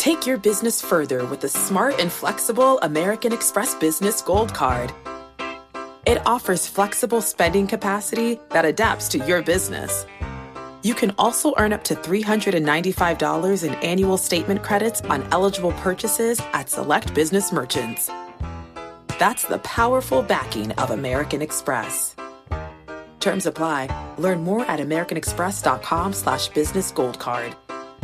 Take your business further with the smart and flexible American Express Business Gold Card. It offers flexible spending capacity that adapts to your business. You can also earn up to $395 in annual statement credits on eligible purchases at select business merchants. That's the powerful backing of American Express. Terms apply. Learn more at americanexpress.com/business gold card.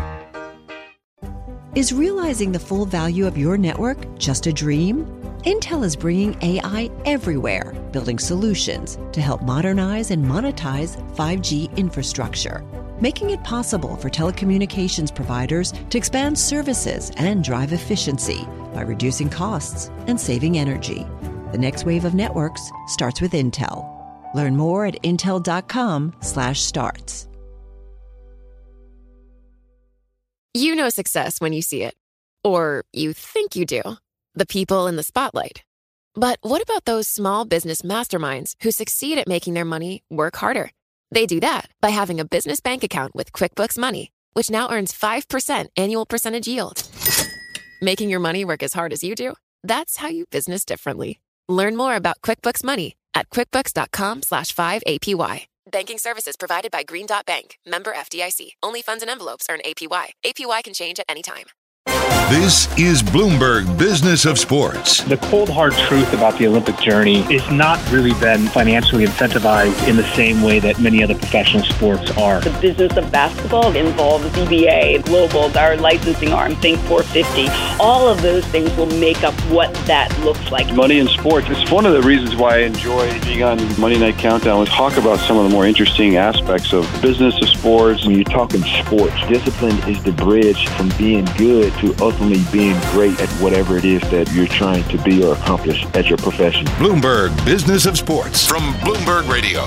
Is realizing the full value of your network just a dream? Intel is bringing AI everywhere, building solutions to help modernize and monetize 5G infrastructure, making it possible for telecommunications providers to expand services and drive efficiency by reducing costs and saving energy. The next wave of networks starts with Intel. Learn more at intel.com/starts. You know success when you see it. Or you think you do. The people in the spotlight. But what about those small business masterminds who succeed at making their money work harder? They do that by having a business bank account with QuickBooks Money, which now earns 5% annual percentage yield. Making your money work as hard as you do? That's how you business differently. Learn more about QuickBooks Money at quickbooks.com/5APY. Banking services provided by Green Dot Bank. Member FDIC. Only funds and envelopes earn APY. APY can change at any time. This is Bloomberg Business of Sports. The cold, hard truth about the Olympic journey is not really been financially incentivized in the same way that many other professional sports are. The business of basketball involves CBA, Global, our licensing arm, Think 450. All of those things will make up what that looks like. Money in sports. It's one of the reasons why I enjoy being on Monday Night Countdown. We talk about some of the more interesting aspects of business of sports. When you're talking sports, discipline is the bridge from being good to ultimately being great at whatever it is that you're trying to be or accomplish at your profession. Bloomberg Business of Sports from Bloomberg Radio.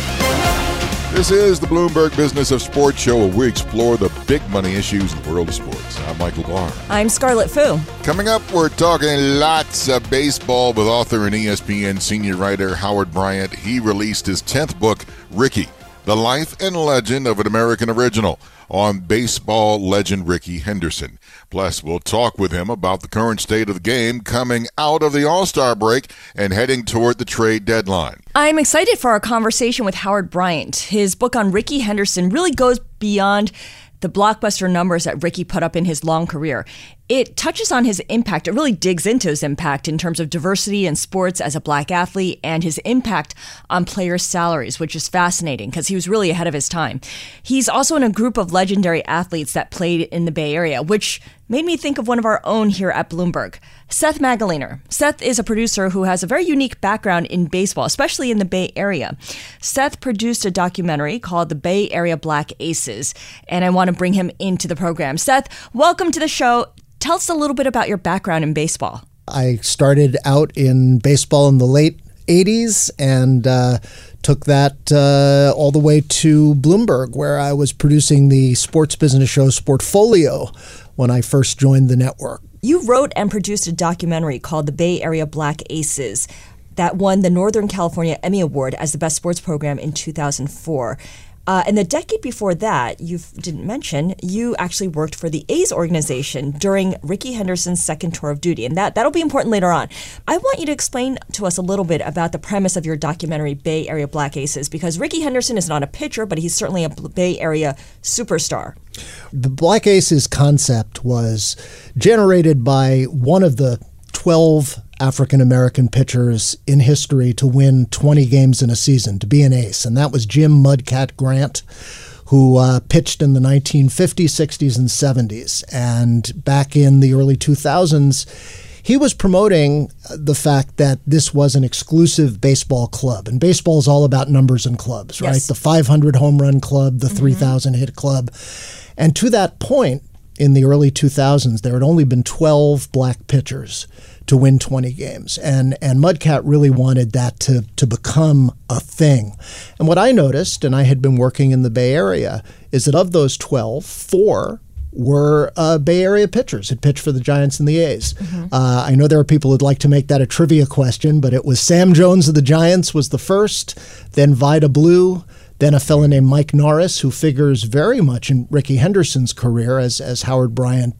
This is the Bloomberg Business of Sports show where we explore the big money issues in the world of sports. I'm Michael Barr. I'm Scarlett Fu. Coming up, we're talking lots of baseball with author and ESPN senior writer Howard Bryant. He released his 10th book, Rickey, The Life and Legend of an American Original, on baseball legend Rickey Henderson. Plus, we'll talk with him about the current state of the game coming out of the All-Star break and heading toward the trade deadline. I'm excited for our conversation with Howard Bryant. His book on Rickey Henderson really goes beyond the blockbuster numbers that Rickey put up in his long career. It touches on his impact. It really digs into his impact in terms of diversity in sports as a black athlete and his impact on players' salaries, which is fascinating because he was really ahead of his time. He's also in a group of legendary athletes that played in the Bay Area, which made me think of one of our own here at Bloomberg, Seth Magdaleno. Seth is a producer who has a very unique background in baseball, especially in the Bay Area. Seth produced a documentary called The Bay Area Black Aces, and I want to bring him into the program. Seth, welcome to the show. Tell us a little bit about your background in baseball. I started out in baseball in the late 80s and took that all the way to Bloomberg, where I was producing the sports business show Sportfolio when I first joined the network. You wrote and produced a documentary called The Bay Area Black Aces that won the Northern California Emmy Award as the best sports program in 2004. And the decade before that, you didn't mention, you actually worked for the A's organization during Rickey Henderson's second tour of duty. And that'll be important later on. I want you to explain to us a little bit about the premise of your documentary, Bay Area Black Aces, because Rickey Henderson is not a pitcher, but he's certainly a Bay Area superstar. The Black Aces concept was generated by one of the 12 African-American pitchers in history to win 20 games in a season, to be an ace. And that was Jim Mudcat Grant, who pitched in the 1950s, 60s, and 70s. And back in the early 2000s, he was promoting the fact that this was an exclusive baseball club. And baseball is all about numbers and clubs, right? Yes. The 500 home run club, the 3,000 hit club. And to that point, in the early 2000s, there had only been 12 black pitchers to win 20 games. And Mudcat really wanted that to become a thing. And what I noticed, and I had been working in the Bay Area, is that of those 12, 4 were Bay Area pitchers, had pitched for the Giants and the A's. I know there are people who'd like to make that a trivia question, but it was Sam Jones of the Giants was the first, then Vida Blue, Then a fellow named Mike Norris, who figures very much in Rickey Henderson's career, as Howard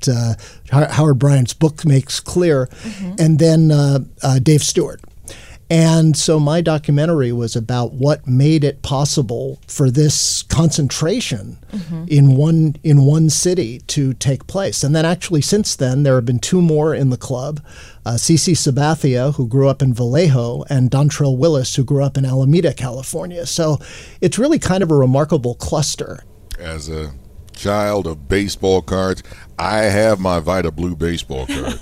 Bryant's book makes clear, and then Dave Stewart. And so my documentary was about what made it possible for this concentration in one city to take place. And then actually since then, there have been two more in the club, CeCe Sabathia, who grew up in Vallejo, and Dontrell Willis, who grew up in Alameda, California. So it's really kind of a remarkable cluster. As a child of baseball cards, I have my Vita Blue baseball card.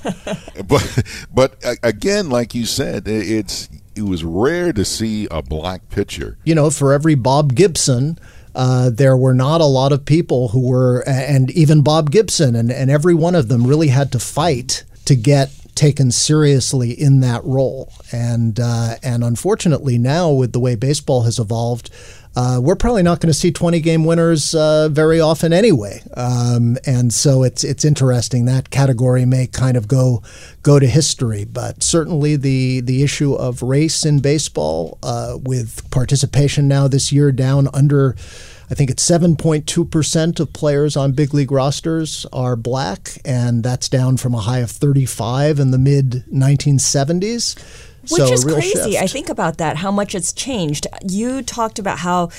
but again, like you said, it was rare to see a black pitcher. You know, for every Bob Gibson, there were not a lot of people who were, and even Bob Gibson, and every one of them really had to fight to get taken seriously in that role. And unfortunately now, with the way baseball has evolved, we're probably not going to see 20-game winners very often anyway. And so it's interesting. That category may kind of go to history. But certainly the issue of race in baseball, with participation now this year down under, I think it's 7.2% of players on big league rosters are black, and that's down from a high of 35 in the mid-1970s. Which is crazy. I think about that, how much it's changed. You talked about how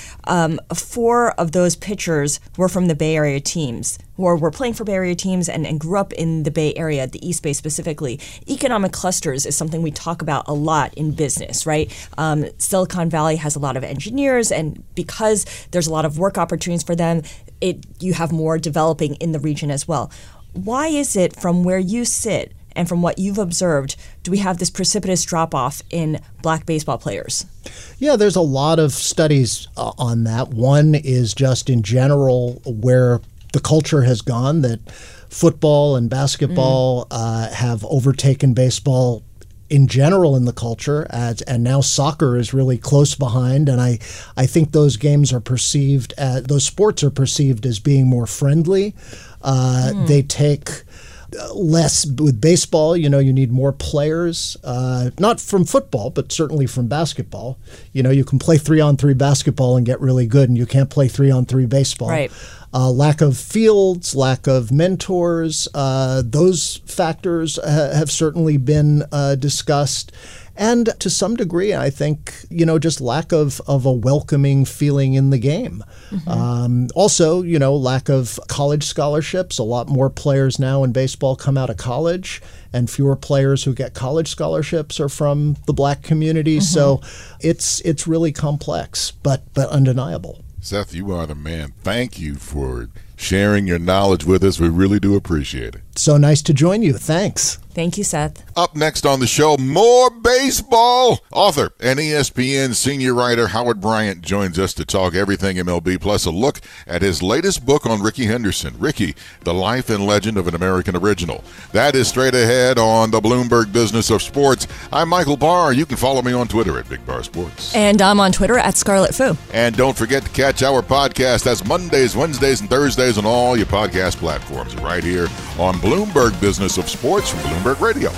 4 of those pitchers were from the Bay Area teams, or were playing for Bay Area teams and grew up in the Bay Area, the East Bay specifically. Economic clusters is something we talk about a lot in business, right? Silicon Valley has a lot of engineers, and because there's a lot of work opportunities for them, you have more developing in the region as well. Why is it, from where you sit, and from what you've observed, do we have this precipitous drop-off in black baseball players? Yeah, there's a lot of studies on that. One is just in general where the culture has gone, that football and basketball have overtaken baseball in general in the culture, and now soccer is really close behind. And I think those games are perceived, those sports are perceived as being more friendly. They take less with baseball. You need more players, not from football, but certainly from basketball. You can play 3-on-3 basketball and get really good, and you can't play 3-on-3 baseball. Right. Lack of fields, lack of mentors, those factors have certainly been discussed. And to some degree, I think, just lack of a welcoming feeling in the game. Also, lack of college scholarships. A lot more players now in baseball come out of college, and fewer players who get college scholarships are from the black community. So it's really complex, but undeniable. Seth, you are the man. Thank you for sharing your knowledge with us. We really do appreciate it. So nice to join you. Thanks. Thank you, Seth. Up next on the show, more baseball. Author and ESPN senior writer Howard Bryant joins us to talk everything MLB, plus a look at his latest book on Rickey Henderson, Rickey, the Life and Legend of an American Original. That is straight ahead on the Bloomberg Business of Sports. I'm Michael Barr. You can follow me on Twitter at Big Bar Sports. And I'm on Twitter at Scarlet Fu. And don't forget to catch our podcast. That's Mondays, Wednesdays, and Thursdays on all your podcast platforms right here on Bloomberg Business of Sports from Bloomberg Radio.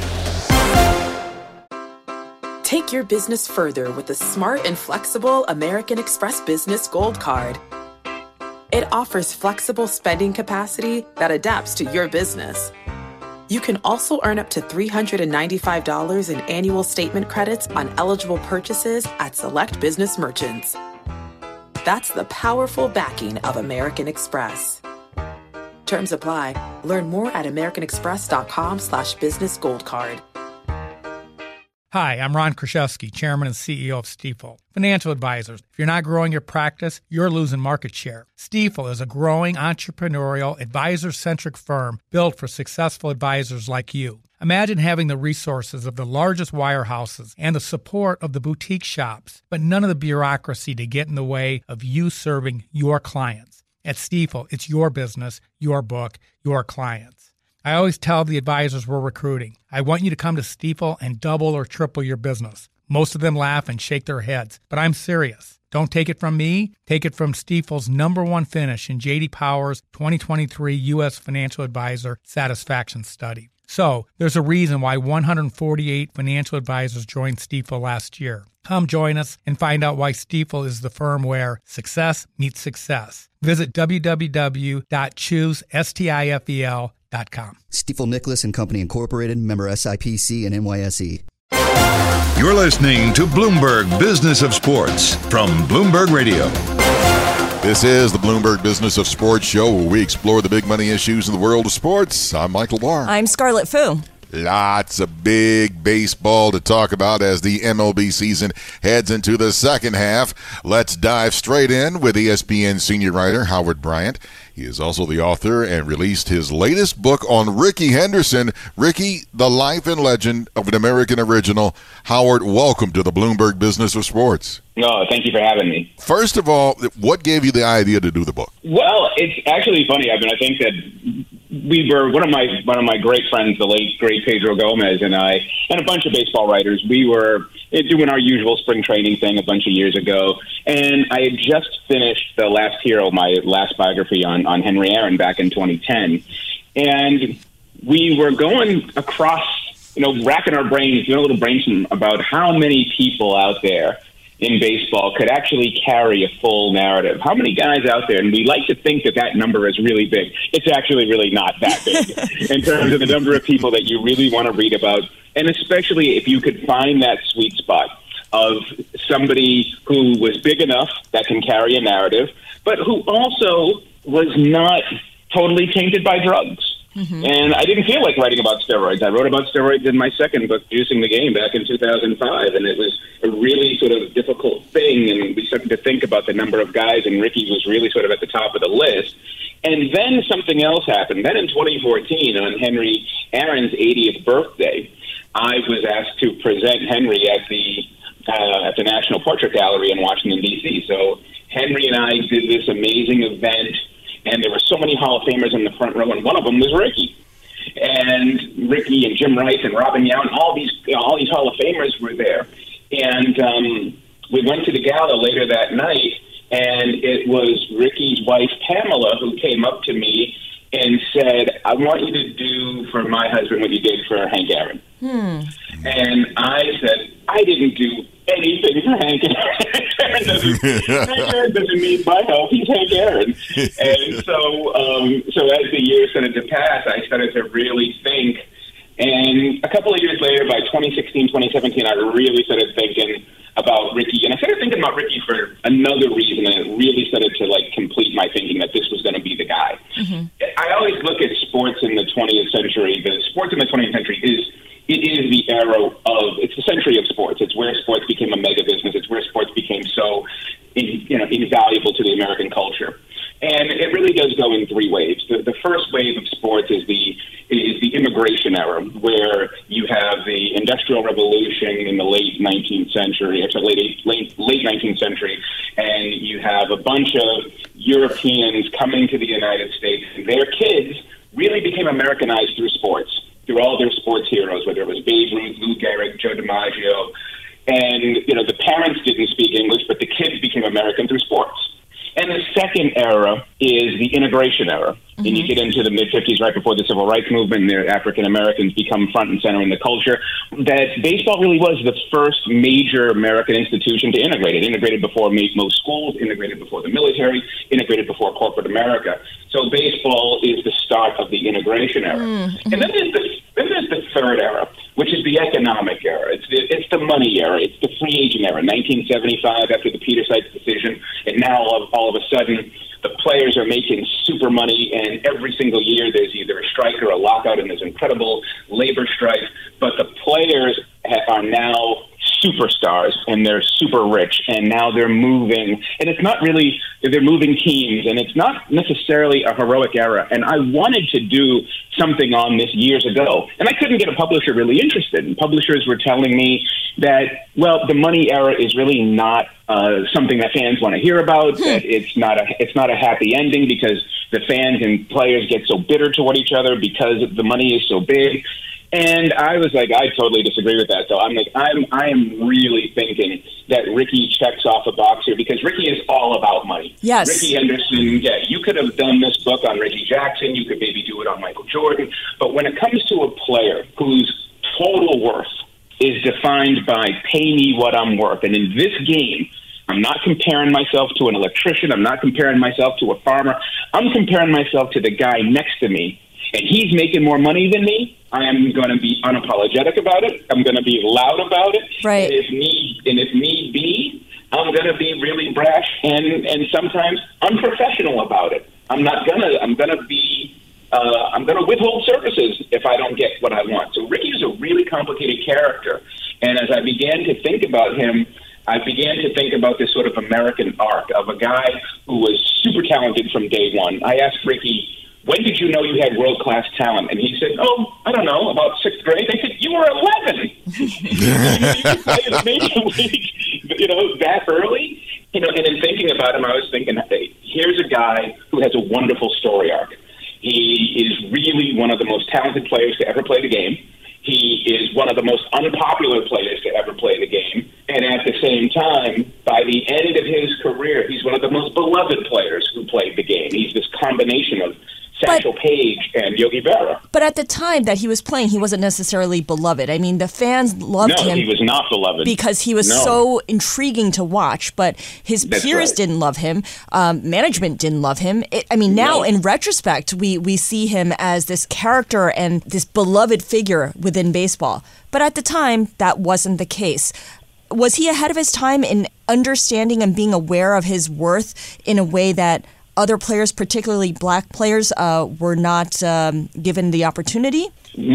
Take your business further with the smart and flexible American Express Business Gold Card. It offers flexible spending capacity that adapts to your business. You can also earn up to $395 in annual statement credits on eligible purchases at select business merchants. That's the powerful backing of American Express. Terms apply. Learn more at americanexpress.com/business gold card. Hi, I'm Ron Kraszewski, Chairman and CEO of Stifel. Financial advisors, if you're not growing your practice, you're losing market share. Stifel is a growing entrepreneurial, advisor-centric firm built for successful advisors like you. Imagine having the resources of the largest wirehouses and the support of the boutique shops, but none of the bureaucracy to get in the way of you serving your clients. At Stifel, it's your business, your book, your clients. I always tell the advisors we're recruiting, I want you to come to Stifel and double or triple your business. Most of them laugh and shake their heads, but I'm serious. Don't take it from me. Take it from Stifel's #1 finish in J.D. Power's 2023 U.S. Financial Advisor Satisfaction Study. So there's a reason why 148 financial advisors joined Stifel last year. Come join us and find out why Stifel is the firm where success meets success. Visit www.choosestifel.com. Stifel Nicholas and Company Incorporated, member SIPC and NYSE. You're listening to Bloomberg Business of Sports from Bloomberg Radio. This is the Bloomberg Business of Sports show where we explore the big money issues in the world of sports. I'm Michael Barr. I'm Scarlett Fu. Lots of big baseball to talk about as the MLB season heads into the second half. Let's dive straight in with ESPN senior writer Howard Bryant. He is also the author and released his latest book on Rickey Henderson. Rickey, the life and legend of an American original. Howard, welcome to the Bloomberg Business of Sports. No, thank you for having me. First of all, what gave you the idea to do the book? Well, it's actually funny. I think that we were one of my great friends, the late great Pedro Gomez, and I, and a bunch of baseball writers. We were doing our usual spring training thing a bunch of years ago, and I had just finished The Last Hero, my last biography on Henry Aaron back in 2010, and we were going across, racking our brains, doing a little brainstorm about how many people out there in baseball could actually carry a full narrative. How many guys out there, and we like to think that number is really big. It's actually really not that big in terms of the number of people that you really want to read about, and especially if you could find that sweet spot of somebody who was big enough that can carry a narrative, but who also was not totally tainted by drugs. Mm-hmm. And I didn't feel like writing about steroids. I wrote about steroids in my second book, Juicing the Game, back in 2005, and it was a really sort of difficult thing, and we started to think about the number of guys, and Rickey was really sort of at the top of the list. And then something else happened. Then in 2014, on Henry Aaron's 80th birthday, I was asked to present Henry at the National Portrait Gallery in Washington, D.C. So Henry and I did this amazing event, and there were so many Hall of Famers in the front row, and one of them was Rickey. And Rickey and Jim Rice and Robin Yount, all these Hall of Famers were there. And we went to the gala later that night, and it was Rickey's wife, Pamela, who came up to me and said, "I want you to do for my husband what you did for Hank Aaron." And I said, "I didn't do anything for Hank Aaron. Hank Aaron doesn't need my help. He's Hank Aaron." And so as the years started to pass, I started to really think. And a couple of years later, by 2016, 2017, I really started thinking about Rickey. And I started thinking about Rickey for another reason, and it really started to complete my thinking that this was going to be the guy. Mm-hmm. I always look at sports in the 20th century. The sports in the 20th century is the era of, it's the century of sports. It's where sports became a mega business. It's where sports became so invaluable to the American culture. And it really does go in three waves. The first wave of sports is the immigration era, where you have the Industrial Revolution in the late 19th century, late 19th century, and you have a bunch of Europeans coming to the United States, and their kids really became Americanized through sports, through all their sports heroes, whether it was Babe Ruth, Lou Gehrig, Joe DiMaggio. And, the parents didn't speak English, but the kids became American through sports. And the second era is the integration era. Mm-hmm. And you get into the mid-50s, right before the Civil Rights Movement, and the African Americans become front and center in the culture, that baseball really was the first major American institution to integrate. It integrated before most schools, integrated before the military, integrated before corporate America. So baseball is the start of the integration era. Mm-hmm. And then there's the third era, which is the economic era. It's the money era. It's the free agent era. 1975, after the Peter Seitz decision, and now all of a sudden the players are making super money, and every single year there's either a strike or a lockout, and there's incredible labor strife. But the players are now superstars, and they're super rich, and now they're moving. And it's not really, they're moving teams, and it's not necessarily a heroic era. And I wanted to do something on this years ago, and I couldn't get a publisher really interested. And publishers were telling me that, well, the money era is really not something that fans want to hear about. That it's not a happy ending, because the fans and players get so bitter toward each other because the money is so big. And I was like, I totally disagree with that. So I'm like, I am really thinking that Ricky checks off a box here because Ricky is all about money. Yes. Ricky Henderson, yeah, you could have done this book on Reggie Jackson. You could maybe do it on Michael Jordan. But when it comes to a player whose total worth is defined by pay me what I'm worth, and in this game, I'm not comparing myself to an electrician. I'm not comparing myself to a farmer. I'm comparing myself to the guy next to me, and he's making more money than me. I am going to be unapologetic about it. I'm going to be loud about it. Right. And if need be, I'm going to be really brash and sometimes unprofessional about it. I'm going to withhold services if I don't get what I want. So Ricky is a really complicated character. And as I began to think about him, I began to think about this sort of American arc of a guy who was super talented from day one. I asked Ricky, when did you know you had world-class talent? And he said, I don't know, about 6th grade. I said, you were 11. You played in the Major League, that early? And in thinking about him, I was thinking, hey, here's a guy who has a wonderful story arc. He is really one of the most talented players to ever play the game. He is one of the most unpopular players to ever play the game. And at the same time, by the end of his career, he's one of the most beloved players who played the game. He's this combination of Satchel Paige and Yogi Berra. But at the time that he was playing, he wasn't necessarily beloved. I mean, the fans loved him. No, he was not beloved. Because he was so intriguing to watch, but his peers didn't love him. Management didn't love him. Now in retrospect, we see him as this character and this beloved figure within baseball. But at the time, that wasn't the case. Was he ahead of his time in understanding and being aware of his worth in a way that other players, particularly black players, were not given the opportunity?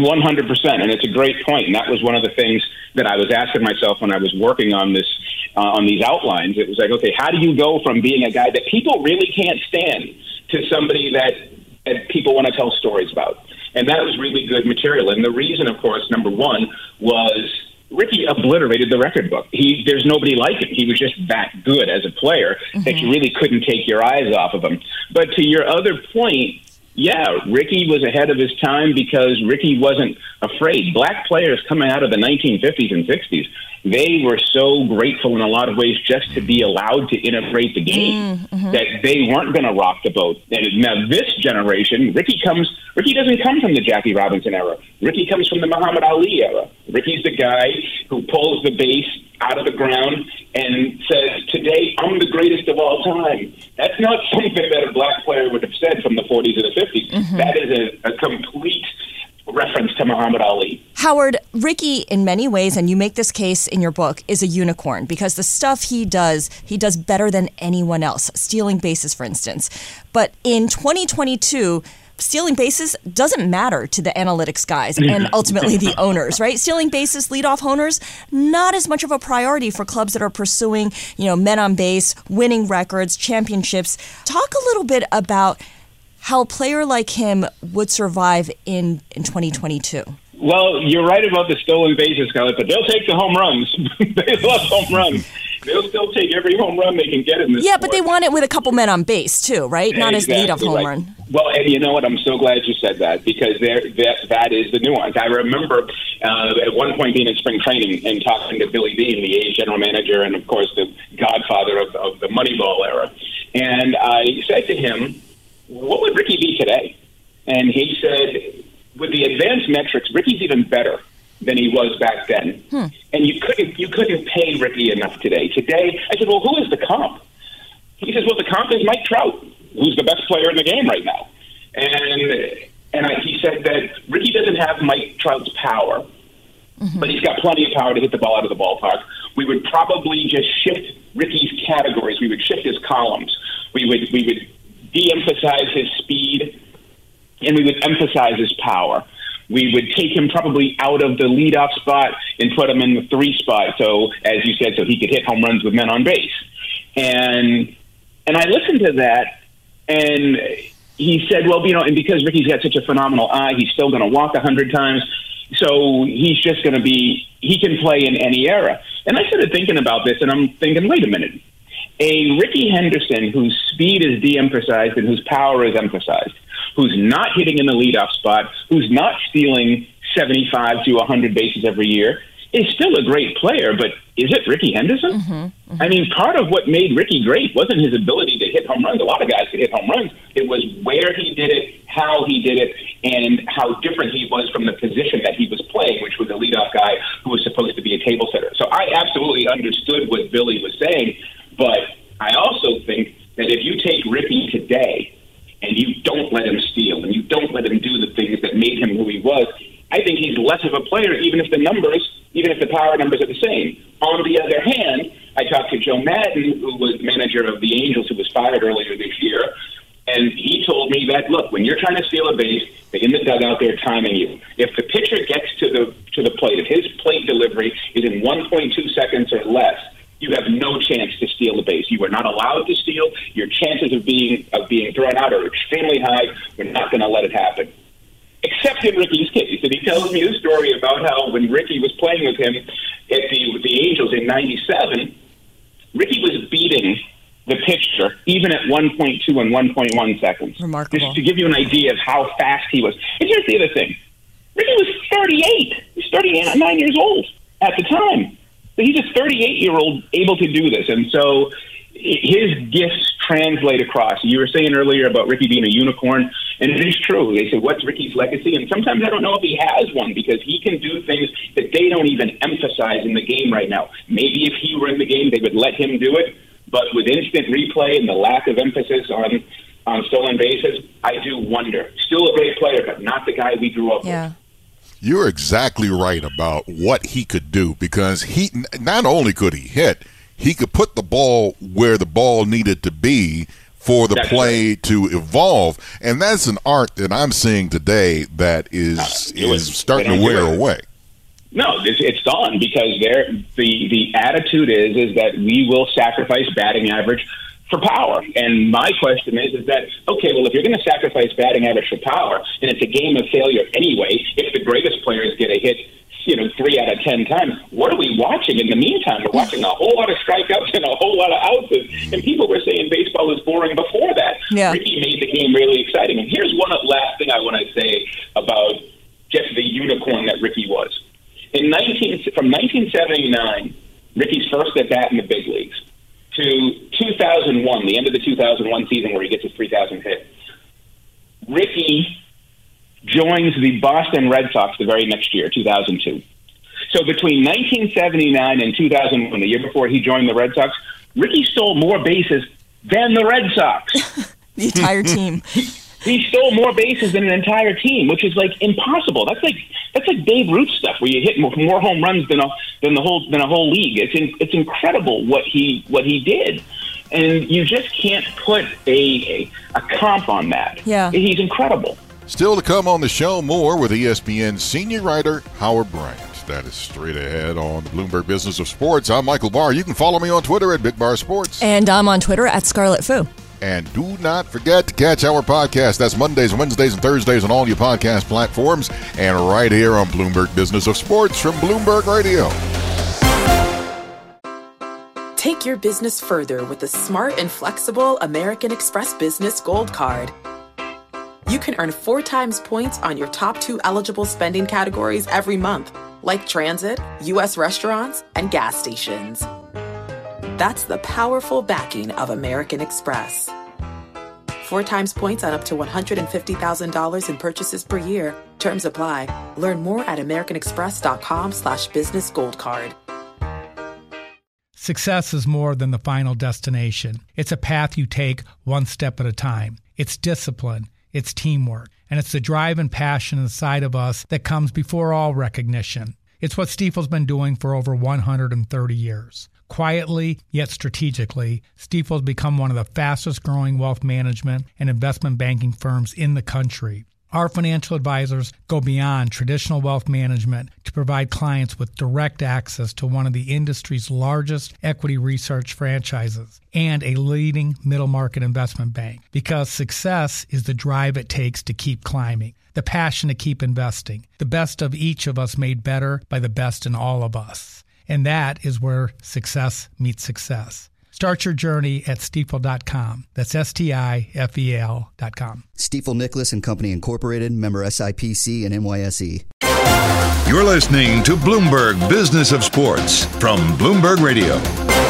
100%, and it's a great point. And that was one of the things that I was asking myself when I was working on this, on these outlines. It was like, okay, how do you go from being a guy that people really can't stand to somebody that people want to tell stories about? And that was really good material. And the reason, of course, number one, was Ricky obliterated the record book. There's nobody like him. He was just that good as a player that you really couldn't take your eyes off of him. But to your other point, yeah, Ricky was ahead of his time because Ricky wasn't afraid. Black players coming out of the 1950s and 60s, they were so grateful in a lot of ways just to be allowed to integrate the game that they weren't going to rock the boat. And now this generation, Ricky doesn't come from the Jackie Robinson era. Ricky comes from the Muhammad Ali era. Ricky's the guy who pulls the base out of the ground and says, today I'm the greatest of all time. That's not something that a black player would have said from the 40s or the 50s. That is a complete reference to Muhammad Ali. Howard, Ricky, in many ways, and you make this case in your book, is a unicorn because the stuff he does better than anyone else. Stealing bases, for instance. But in 2022, stealing bases doesn't matter to the analytics guys and ultimately the owners, right? Stealing bases, leadoff owners, not as much of a priority for clubs that are pursuing, men on base, winning records, championships. Talk a little bit about how a player like him would survive in 2022. Well, you're right about the stolen bases, Scarlett, but they'll take the home runs. They love home runs. They'll still take every home run they can get in this sport. But they want it with a couple men on base, too, right? Not as leadoff home run. Well, and you know what? I'm so glad you said that because that is the nuance. I remember at one point being in spring training and talking to Billy Beane, the A's general manager and, of course, the godfather of the Moneyball era. And I said to him, what would Ricky be today? And he said, with the advanced metrics, Ricky's even better than he was back then. And you couldn't pay Ricky enough today. Today, I said, well, who is the comp? He says, well, the comp is Mike Trout, who's the best player in the game right now. And he said that Ricky doesn't have Mike Trout's power, but he's got plenty of power to hit the ball out of the ballpark. We would probably just shift Ricky's categories. We would shift his columns. We would de-emphasize his speed, and we would emphasize his power. We would take him probably out of the leadoff spot and put him in the 3 spot, so, as you said, so he could hit home runs with men on base. And I listened to that, and he said, well, and because Ricky's got such a phenomenal eye, he's still going to walk 100 times, so he's just going to he can play in any era. And I started thinking about this, and I'm thinking, wait a minute. A Ricky Henderson whose speed is de-emphasized and whose power is emphasized, who's not hitting in the leadoff spot, who's not stealing 75 to 100 bases every year, is still a great player, but is it Rickey Henderson? I mean, part of what made Rickey great wasn't his ability to hit home runs. A lot of guys could hit home runs. It was where he did it, how he did it, and how different he was from the position that he was playing, which was a leadoff guy who was supposed to be a table setter. So I absolutely understood what Billy was saying, but I also think that if you take Rickey today and you don't let him steal and you don't let him do the things that made him who he was, I think he's less of a player, even if the power numbers are the same. On the other hand, I talked to Joe Madden, who was manager of the Angels, who was fired earlier this year, and he told me that, look, when you're trying to steal a base, they're in the dugout, they're timing you. If the pitcher gets to the plate, if his plate delivery is in 1.2 seconds or less, you have no chance to steal the base. You are not allowed to steal. Your chances of being thrown out are extremely high. We're not going to let it happen. Except in Rickey's case. And he tells me the story about how when Rickey was playing with him at the Angels in 97, Rickey was beating the pitcher even at 1.2 and 1.1 seconds. Remarkable. Just to give you an idea of how fast he was. And here's the other thing. Rickey was 38. He was 39 years old at the time. So he's a 38-year-old able to do this. And so his gifts translate across. You were saying earlier about Rickey being a unicorn, and it is true. They said, what's Rickey's legacy? And sometimes I don't know if he has one, because he can do things that they don't even emphasize in the game right now. Maybe if he were in the game, they would let him do it. But with instant replay and the lack of emphasis on stolen bases, I do wonder. Still a great player, but not the guy we grew up with. You're exactly right about what he could do, because he not only could he hit, he could put the ball where the ball needed to be for the play to evolve. And that's an art that I'm seeing today that is starting to wear away. No, it's gone, because the attitude is that we will sacrifice batting average for power. And my question is that, okay, well, if you're going to sacrifice batting average for power, and it's a game of failure anyway, if the greatest players get a hit 3 out of 10 times, what are we watching in the meantime? We're watching a whole lot of strikeouts and a whole lot of outs. And people were saying baseball was boring before that. Yeah. Rickey made the game really exciting. And here's one last thing I want to say about just the unicorn that Rickey was. From 1979, Rickey's first at bat in the big leagues, to 2001, the end of the 2001 season where he gets his 3,000th hit, Rickey joins the Boston Red Sox the very next year, 2002. So between 1979 and 2001, the year before he joined the Red Sox, Rickey stole more bases than the Red Sox. The entire team. He stole more bases than an entire team, which is like impossible. That's like Babe Ruth stuff, where you hit more home runs than a whole league. It's incredible what he did, and you just can't put a comp on that. Yeah, he's incredible. Still to come on the show, more with ESPN senior writer Howard Bryant. That is straight ahead on the Bloomberg Business of Sports. I'm Michael Barr. You can follow me on Twitter at Big Bar Sports. And I'm on Twitter at Scarlet Fu. And do not forget to catch our podcast. That's Mondays, Wednesdays, and Thursdays on all your podcast platforms, and right here on Bloomberg Business of Sports from Bloomberg Radio. Take your business further with the smart and flexible American Express Business Gold Card. You can earn 4 times points on your top 2 eligible spending categories every month, like transit, U.S. restaurants, and gas stations. That's the powerful backing of American Express. 4 times points on up to $150,000 in purchases per year. Terms apply. Learn more at americanexpress.com/business gold card. Success is more than the final destination. It's a path you take one step at a time. It's discipline. It's teamwork. And it's the drive and passion inside of us that comes before all recognition. It's what Stifel's been doing for over 130 years. Quietly, yet strategically, Stifel's become one of the fastest growing wealth management and investment banking firms in the country. Our financial advisors go beyond traditional wealth management to provide clients with direct access to one of the industry's largest equity research franchises and a leading middle market investment bank, because success is the drive it takes to keep climbing, the passion to keep investing, the best of each of us made better by the best in all of us. And that is where success meets success. Start your journey at Stifel.com. That's Stifel.com. Stifel Nicholas and Company Incorporated, member SIPC and NYSE. You're listening to Bloomberg Business of Sports from Bloomberg Radio.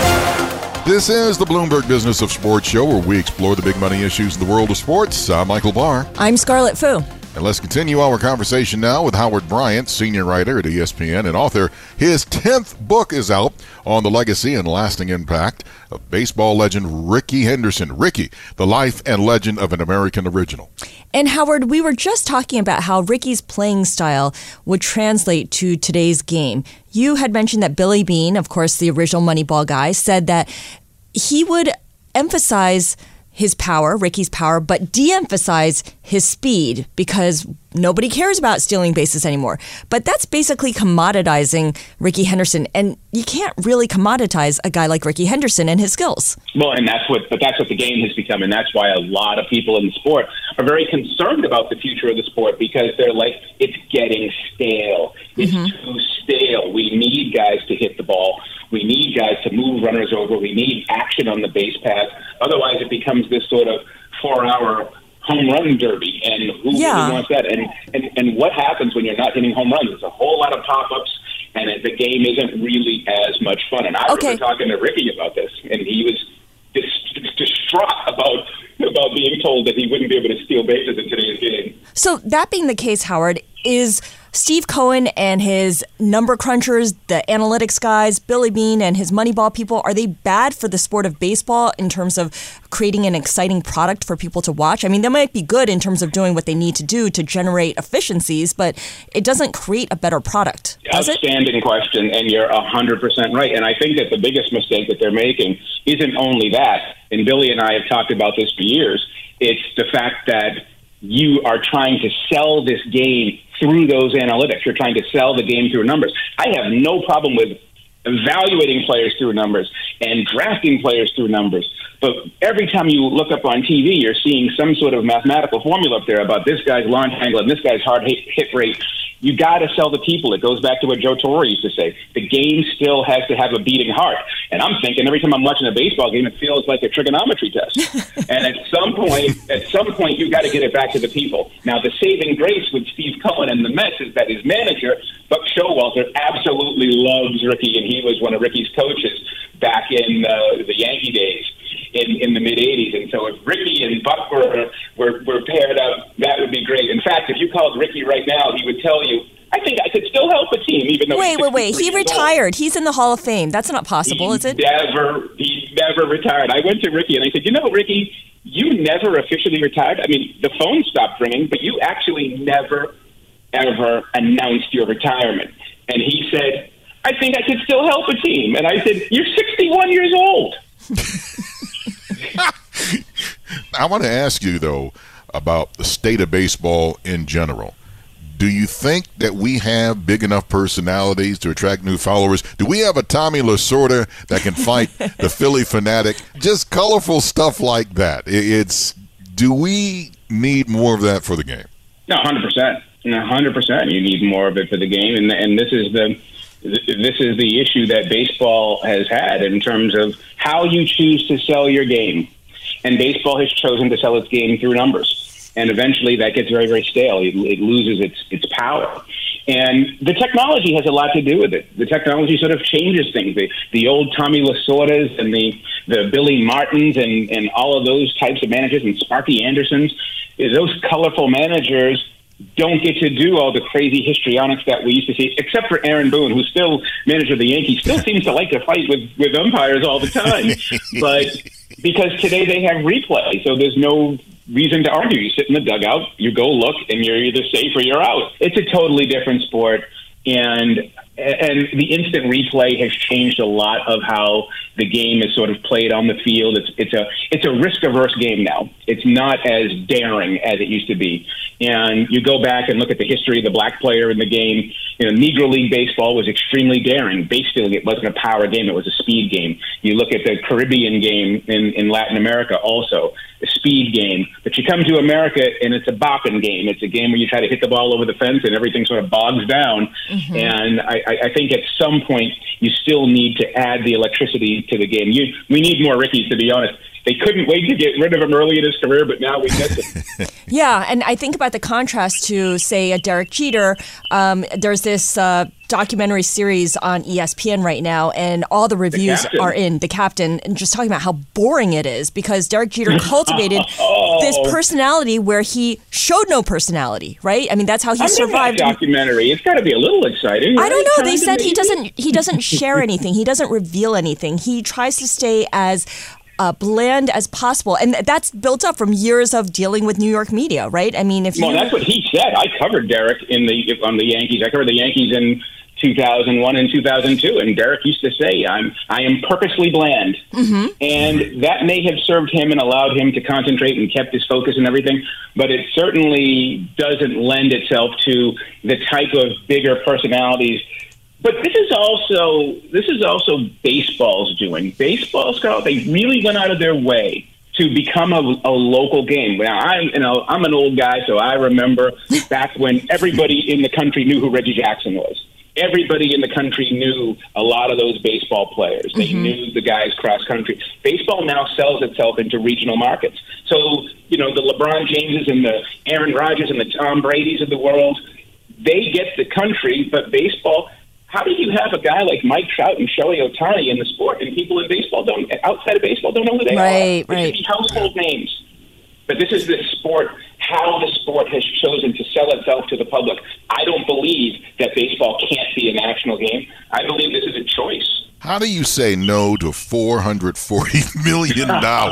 This is the Bloomberg Business of Sports show where we explore the big money issues in the world of sports. I'm Michael Barr. I'm Scarlett Fu. And let's continue our conversation now with Howard Bryant, senior writer at ESPN and author. His 10th book is out on the legacy and lasting impact of baseball legend Rickey Henderson. Rickey, the life and legend of an American original. And Howard, we were just talking about how Rickey's playing style would translate to today's game. You had mentioned that Billy Beane, of course, the original Moneyball guy, said that he would emphasize his power, Rickey's power, but de-emphasize his speed because nobody cares about stealing bases anymore. But that's basically commoditizing Rickey Henderson, and you can't really commoditize a guy like Rickey Henderson and his skills. Well, and that's what the game has become, and that's why a lot of people in the sport are very concerned about the future of the sport because they're like, it's getting stale. It's too stale. We need guys to hit the ball. We need guys to move runners over. We need action on the base paths. Otherwise, it becomes this sort of 4-hour home run derby. And who really wants that? And what happens when you're not hitting home runs? There's a whole lot of pop-ups, and the game isn't really as much fun. And I remember talking to Rickey about this, and he was distraught about being told that he wouldn't be able to steal bases in today's game. So that being the case, Howard, is Steve Cohen and his number crunchers, the analytics guys, Billy Beane and his Moneyball people, are they bad for the sport of baseball in terms of creating an exciting product for people to watch? I mean, they might be good in terms of doing what they need to do to generate efficiencies, but it doesn't create a better product, does it? Outstanding question, and you're 100% right. And I think that the biggest mistake that they're making isn't only that, and Billy and I have talked about this for years, it's the fact that you are trying to sell this game through those analytics. You're trying to sell the game through numbers. I have no problem with evaluating players through numbers and drafting players through numbers. But every time you look up on TV, you're seeing some sort of mathematical formula up there about this guy's launch angle and this guy's hard hit rate. You got to sell the people. It goes back to what Joe Torre used to say. The game still has to have a beating heart. And I'm thinking every time I'm watching a baseball game, it feels like a trigonometry test. And at some point, you've got to get it back to the people. Now, the saving grace with Steve Cohen and the Mets is that his manager, Buck Showalter, absolutely loves Rickey, and he was one of Rickey's coaches back in the Yankee days in the mid-'80s. And so if Rickey and Buck were paired up, that would be great. In fact, if you called Rickey right now, he would tell you, I think I could still help a team, even though Wait. He retired. He's in the Hall of Fame. That's not possible, is it? He never retired. I went to Rickey and I said, Rickey, you never officially retired. I mean, the phone stopped ringing, but you actually never, ever announced your retirement. And he said, I think I could still help a team. And I said, you're 61 years old. I want to ask you, though, about the state of baseball in general. Do you think that we have big enough personalities to attract new followers? Do we have a Tommy Lasorda that can fight the Philly Fanatic? Just colorful stuff like that. Do we need more of that for the game? No, 100%. 100%. You need more of it for the game, and this is the issue that baseball has had in terms of how you choose to sell your game. And baseball has chosen to sell its game through numbers. And eventually that gets very, very stale. It loses its power. And the technology has a lot to do with it. The technology sort of changes things. The old Tommy Lasordas and the Billy Martins and all of those types of managers and Sparky Andersons, those colorful managers don't get to do all the crazy histrionics that we used to see, except for Aaron Boone, who's still manager of the Yankees, still seems to like to fight with umpires all the time. But because today they have replay, so there's no reason to argue. You sit in the dugout, you go look, and you're either safe or you're out. It's a totally different sport, and the instant replay has changed a lot of how the game is sort of played on the field. It's a risk-averse game now. It's not as daring as it used to be. And you go back and look at the history of the black player in the game. Negro League baseball was extremely daring. Base stealing, it wasn't a power game. It was a speed game. You look at the Caribbean game in Latin America also, a speed game. But you come to America, and it's a bopping game. It's a game where you try to hit the ball over the fence, and everything sort of bogs down. Mm-hmm. And I think at some point you still need to add the electricity to the game. We need more Rickeys, to be honest. They couldn't wait to get rid of him early in his career, but now we miss him. Yeah, and I think about the contrast to, say, a Derek Jeter. There's this documentary series on ESPN right now, and all the reviews are in The Captain, and just talking about how boring it is because Derek Jeter cultivated this personality where he showed no personality, right? I mean, that's how he survived. That documentary, it's got to be a little exciting. Right? I don't know. They said he doesn't share anything. He doesn't reveal anything. He tries to stay as bland as possible, and that's built up from years of dealing with New York media, right? I mean, that's what he said. I covered Derek on the Yankees. I covered the Yankees in 2001 and 2002, and Derek used to say, I am purposely bland. Mm-hmm. And that may have served him and allowed him to concentrate and kept his focus and everything, but it certainly doesn't lend itself to the type of bigger personalities. But this is also baseball's doing. Baseball, Scott, they really went out of their way to become a local game. Now, I'm an old guy, so I remember back when everybody in the country knew who Reggie Jackson was. Everybody in the country knew a lot of those baseball players. They knew the guys cross country. Baseball now sells itself into regional markets. So, the LeBron Jameses and the Aaron Rodgers and the Tom Bradys of the world, they get the country, but baseball, how do you have a guy like Mike Trout and Shohei Ohtani in the sport and people in baseball outside of baseball don't know who they are? They should be household names. But this is the sport, how the sport has chosen to sell itself to the public. I don't believe that baseball can't be a national game. I believe this is a choice. How do you say no to $440 million?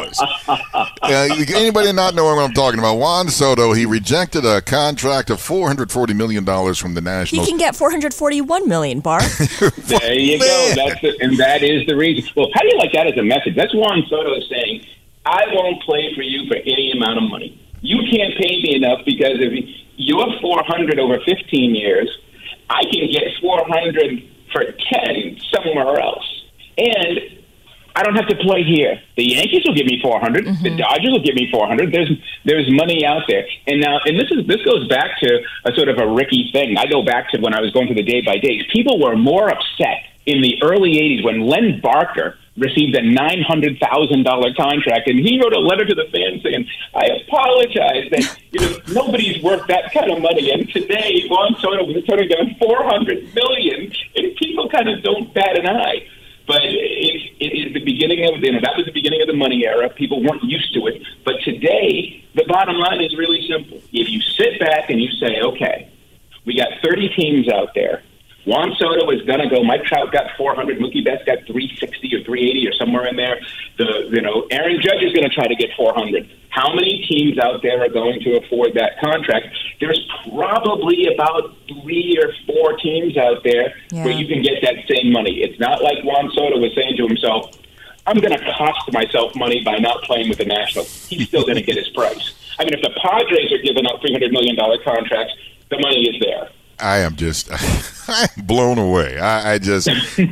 Anybody not knowing what I'm talking about? Juan Soto, he rejected a contract of $440 million from the Nationals. He can get $441 million, Bar. There you go. And that is the reason. Well, how do you like that as a message? That's Juan Soto saying, I won't play for you for any amount of money. You can't pay me enough because if you're $400 over 15 years, I can get $400 for 10 somewhere else. And I don't have to play here. The Yankees will give me $400. Mm-hmm. The Dodgers will give me $400. There's money out there. And this goes back to a sort of a Ricky thing. I go back to when I was going through the day-by-days. People were more upset in the early 80s when Len Barker received a $900,000 contract, and he wrote a letter to the fans saying, I apologize that nobody's worth that kind of money. And today, Juan Soto was turning down $400 million, and people kind of don't bat an eye. But it is the beginning of that was the beginning of the money era. People weren't used to it. But today, the bottom line is really simple. If you sit back and you say, okay, we got 30 teams out there. Juan Soto is going to go. Mike Trout got $400. Mookie Betts got $360 or $380 or somewhere in there. Aaron Judge is going to try to get $400. How many teams out there are going to afford that contract? There's probably about 3 or 4 teams out there where you can get that same money. It's not like Juan Soto was saying to himself, I'm going to cost myself money by not playing with the Nationals. He's still going to get his price. I mean, if the Padres are giving out $300 million contracts, the money is there. I am just I'm blown away. I just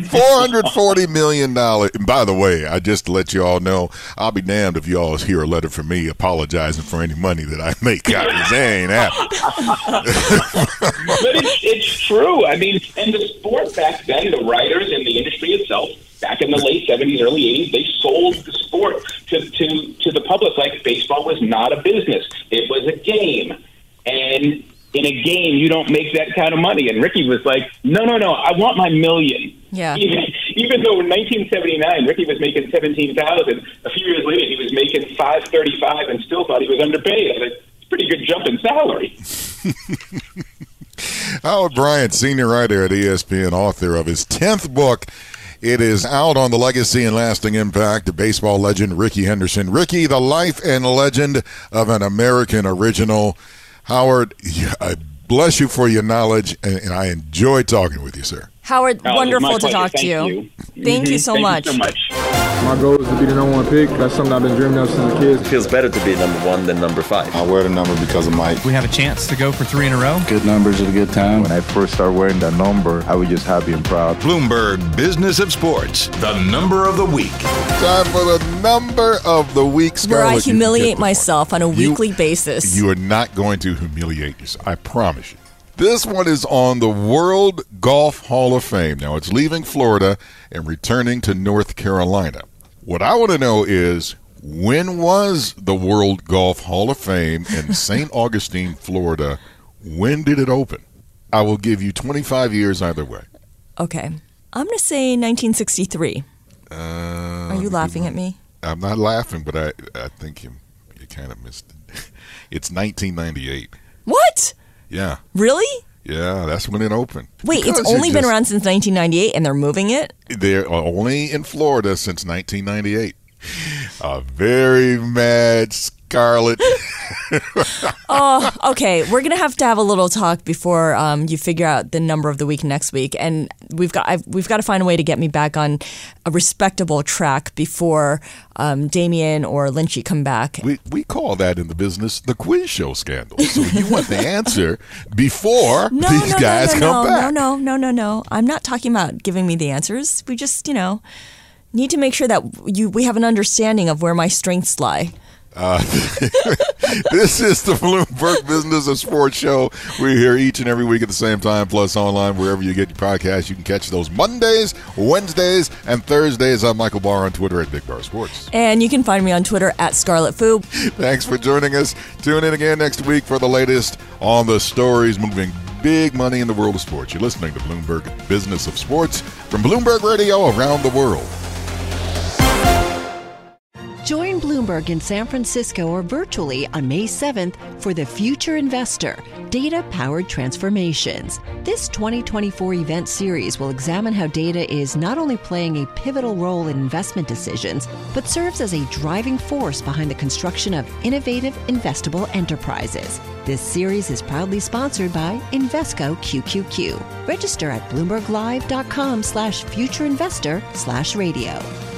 $440 million. And by the way, I just to let you all know, I'll be damned if you all hear a letter from me apologizing for any money that I make out of this. Ain't happening. But it's true. I mean, and the sport back then, the writers and the industry itself, back in the late 70s, early 80s, they sold the sport to the public like baseball was not a business. It was a game. And in a game, you don't make that kind of money. And Ricky was like, no, I want my million. Yeah. Even though in 1979, Ricky was making $17,000, a few years later he was making $535 and still thought he was underpaid. I was like, it's a pretty good jump in salary. Howard Bryant, senior writer at ESPN, author of his 10th book. It is out on the legacy and lasting impact of baseball legend Ricky Henderson. Ricky, the life and legend of an American original. Howard, I bless you for your knowledge, and I enjoyed talking with you, sir. Howard, wonderful to talk to you. Thank you so much. Thank you so much. My goal is to be the number 1 pick. That's something I've been dreaming of since a kid. It feels better to be number 1 than number 5. I wear the number because of Mike. We have a chance to go for 3 in a row. Good numbers at a good time. When I first started wearing that number, I was just happy and proud. Bloomberg Business of Sports, the number of the week. Time for the number of the week. Where I humiliate myself on a weekly basis. You are not going to humiliate yourself, I promise you. This one is on the World Golf Hall of Fame. Now, it's leaving Florida and returning to North Carolina. What I want to know is, When was the World Golf Hall of Fame in St. Augustine, Florida? When did it open? I will give you 25 years either way. Okay. I'm going to say 1963. Are you laughing at me? I'm not laughing, but I think you kind of missed it. It's 1998. What? Yeah. Really? Yeah, that's when it opened. Wait, Because it's only been around since 1998 and they're moving it? They're only in Florida since 1998. A very mad Scarlett. Oh, okay. We're going to have a little talk before you figure out the number of the week next week. And we've got to find a way to get me back on a respectable track before Damien or Lynchy come back. We call that in the business the quiz show scandal. So you want the answer before these guys come back. No. I'm not talking about giving me the answers. We just, need to make sure that we have an understanding of where my strengths lie. This is the Bloomberg Business of Sports show. We're here each and every week at the same time, plus online wherever you get your podcasts. You can catch those Mondays, Wednesdays, and Thursdays. I'm Michael Barr on Twitter at Big Bar Sports. And you can find me on Twitter at Scarlet Fu. Thanks for joining us. Tune in again next week for the latest on the stories moving big money in the world of sports. You're listening to Bloomberg Business of Sports from Bloomberg Radio around the world. Join Bloomberg in San Francisco or virtually on May 7th for The Future Investor, Data-Powered Transformations. This 2024 event series will examine how data is not only playing a pivotal role in investment decisions, but serves as a driving force behind the construction of innovative, investable enterprises. This series is proudly sponsored by Invesco QQQ. Register at BloombergLive.com/futureinvestor/radio.